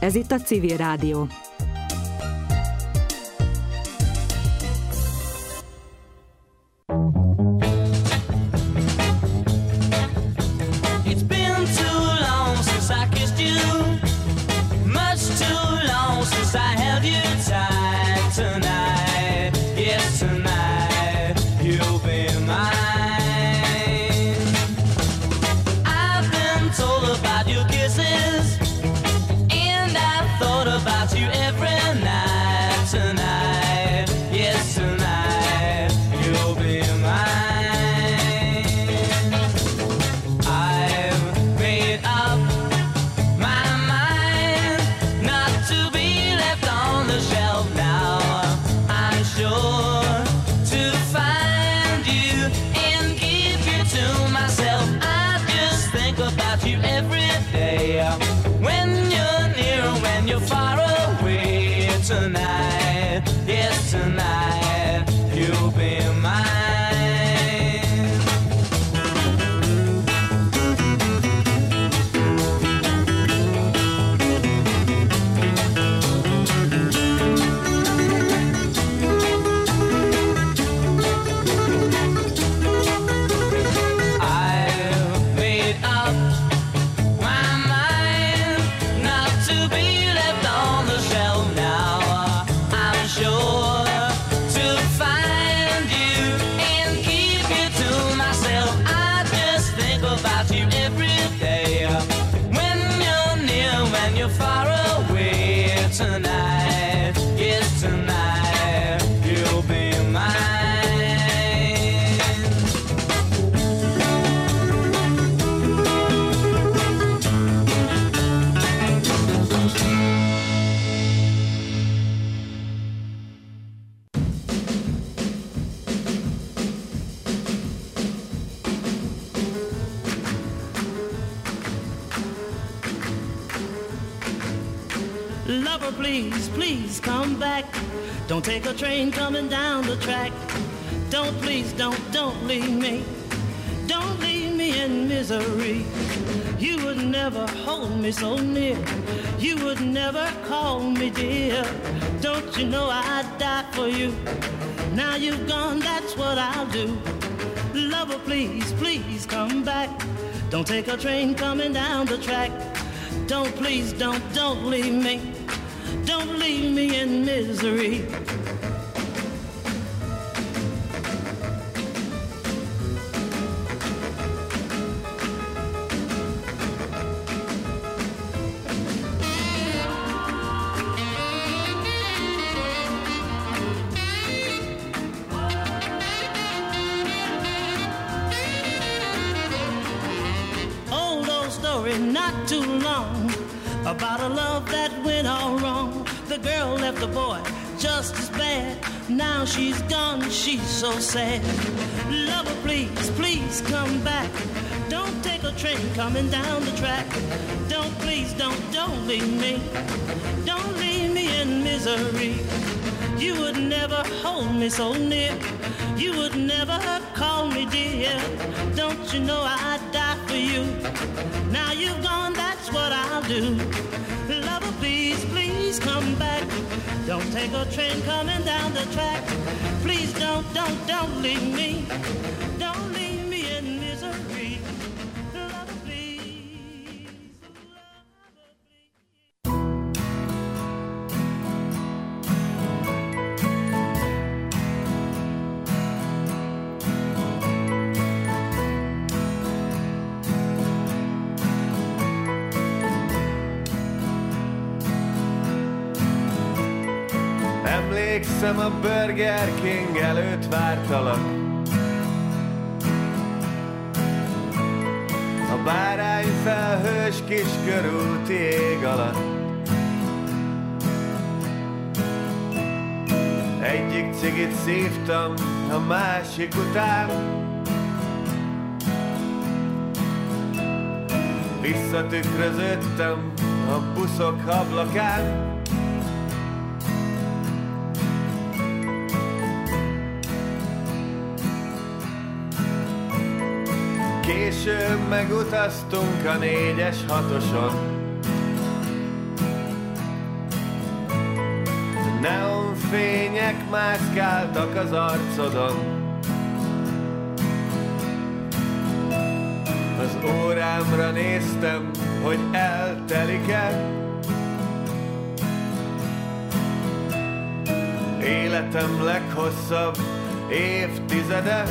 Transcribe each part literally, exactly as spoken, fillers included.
Ez itt a Civil Rádió. Lover, please, please come back. Don't take a train coming down the track. Don't, please, don't, don't leave me. Don't leave me in misery. You would never hold me so near. You would never call me dear. Don't you know I'd die for you? Now you've gone, that's what I'll do. Lover, please, please come back. Don't take a train coming down the track. Don't, please, don't, don't leave me. Don't leave me in misery. Old old story, not too long, about a love that went all wrong. The girl left the boy just as bad. Now she's gone, she's so sad. Lover, please, please come back. Don't take a train coming down the track. Don't, please, don't, don't leave me. Don't leave me in misery. You would never hold me so near. You would never call me dear. Don't you know I'd die for you? Now you've gone, that's what I'll do. Lover, please, please come back. Don't take a train coming down the track. Please don't, don't, don't leave me. Don't leave me in misery. Lover, please. Lover, please. Emlékszem, a Burger King előtt vártalak. A bárány felhős kis körúti ég alatt. Egyik cigit szívtam, a másik után. Visszatükrözöttem a buszok ablakán. Később megutaztunk a négyes hatoson. Neonfények mászkáltak az arcodon. Az órámra néztem, hogy eltelik-e. Életem leghosszabb évtizede.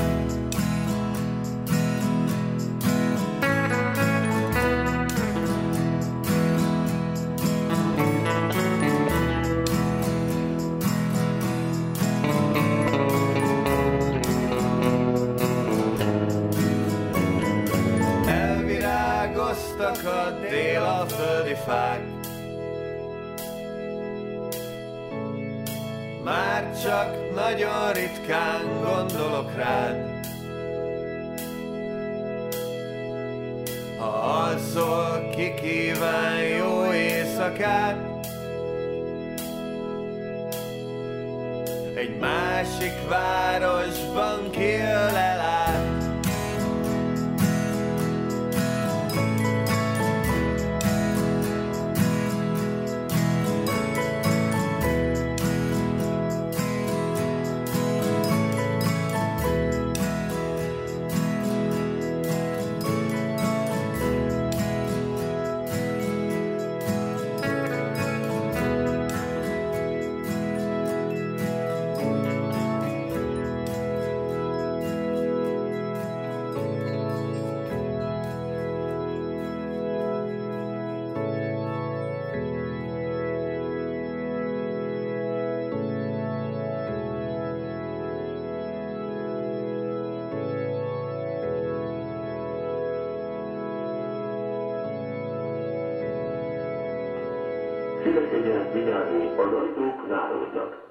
Elvirágoztak a délalföldi fák. Már csak nagyon ritkán gondolok rád. Ha alszol, ki kíván jó éjszakát. Egy másik városban kiölel át. Szívességgel vigyázni, az ajtók záródnak.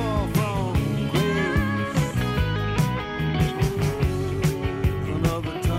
Another time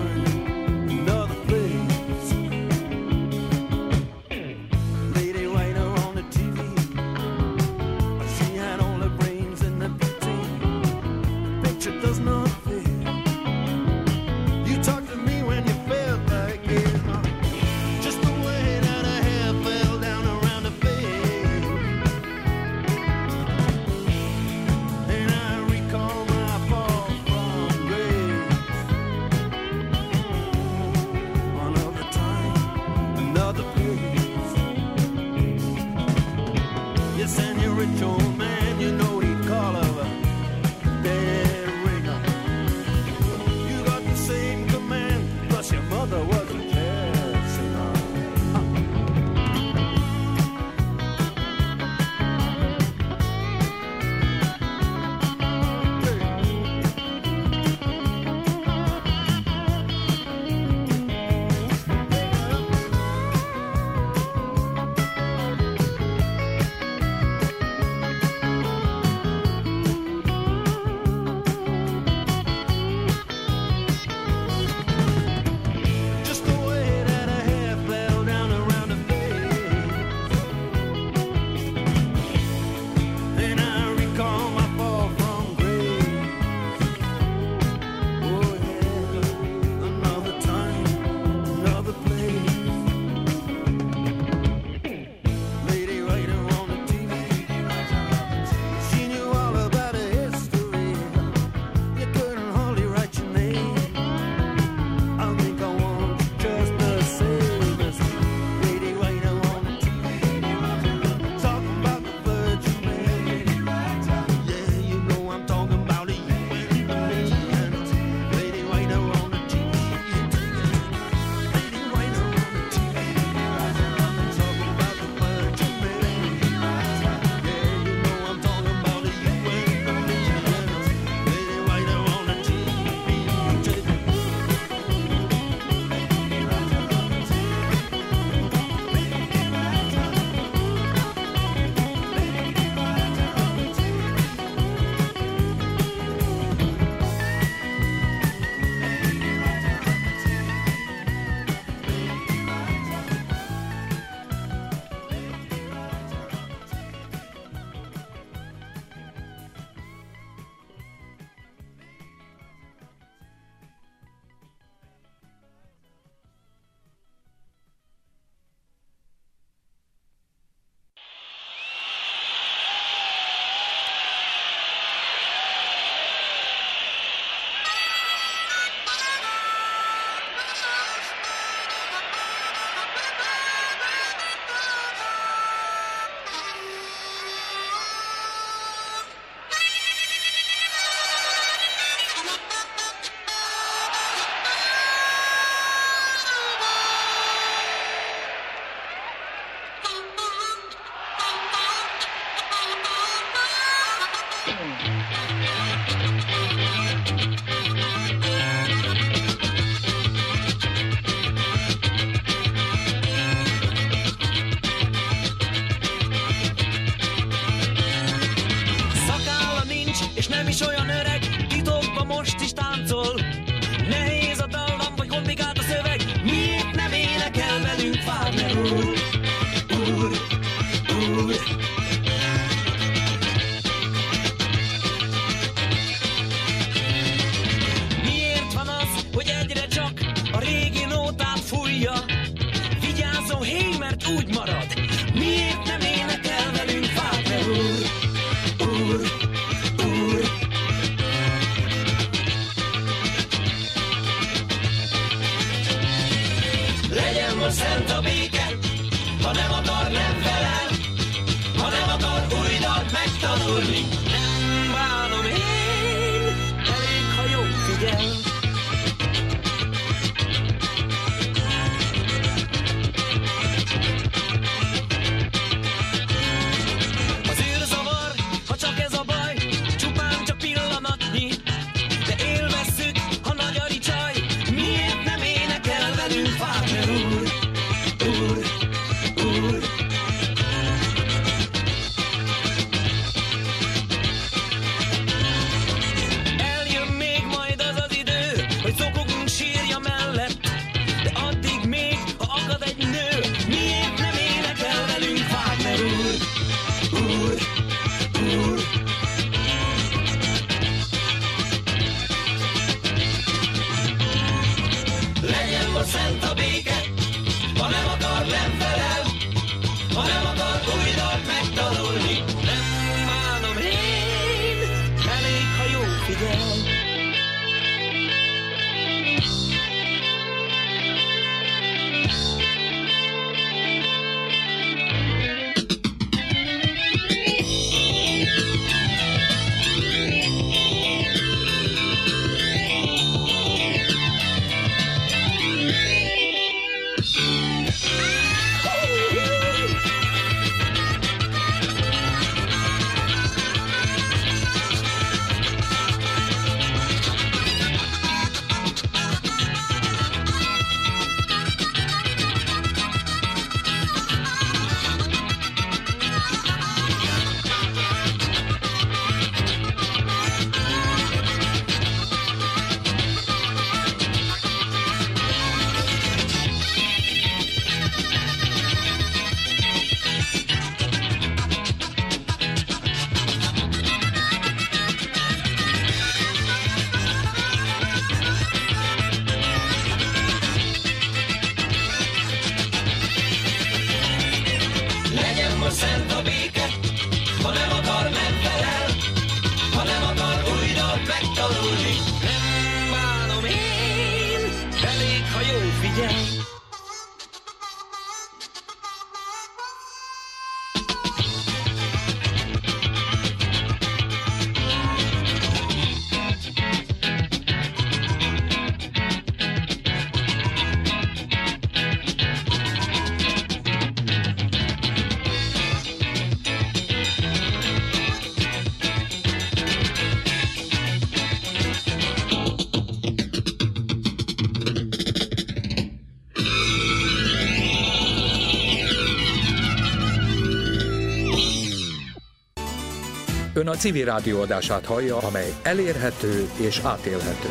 a régi nótát fújja. Vigyázzon, hé, mert úgy marad. Miért nem énekel velünk Wagner úr? Úr, úr. Legyen most szent a béke, ha nem akar, nem felel, ha nem akar új dalt megtanulni. Nem bánom én, elég, ha jó figyel. Az űrzavar, ha csak ez a baj, csupán csak pillanatnyi, de élvezzük, ha nagy a ricsaj. Miért nem énekel velünk Wagner úr? Úr, úr. Eljön még majd az az idő, hogy zokogunk sírja mellett, de addig még, ha akad egy nő, miért nem énekel velünk Wagner úr? Úr, úr. Legyen most szent a béke, ha nem akar, nem felel, ha nem akar új dalt megtanulni. Nem bánom én, elég, ha jó figyel. Legyen most szent a béke, ha nem akar, nem felel, ha nem akar új dalt megtanulni. Nem bánom én, elég, ha jó figyel. Ön a Civil Rádió adását hallja, amely elérhető és átélhető.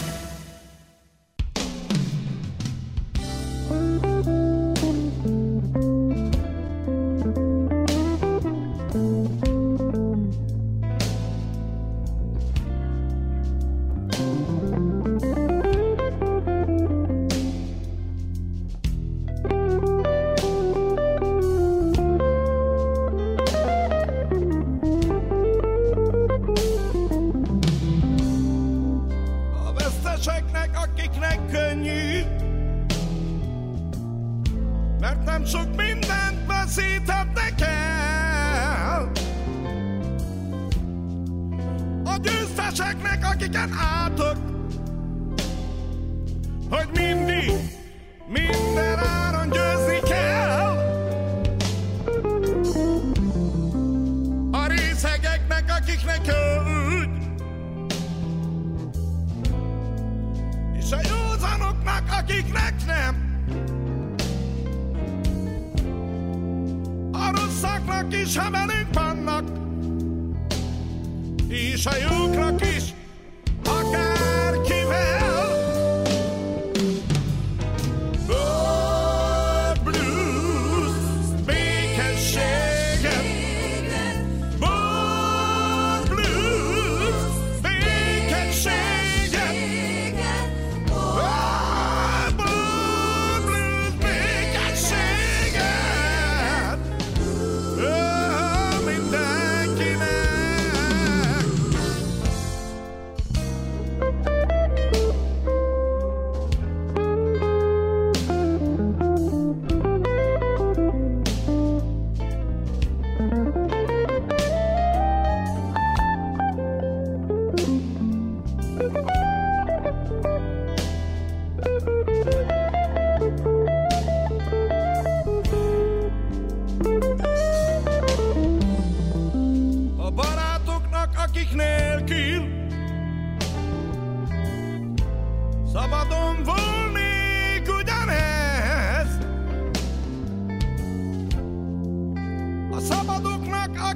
És a jóknak is, akárkivel.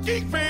geek fan.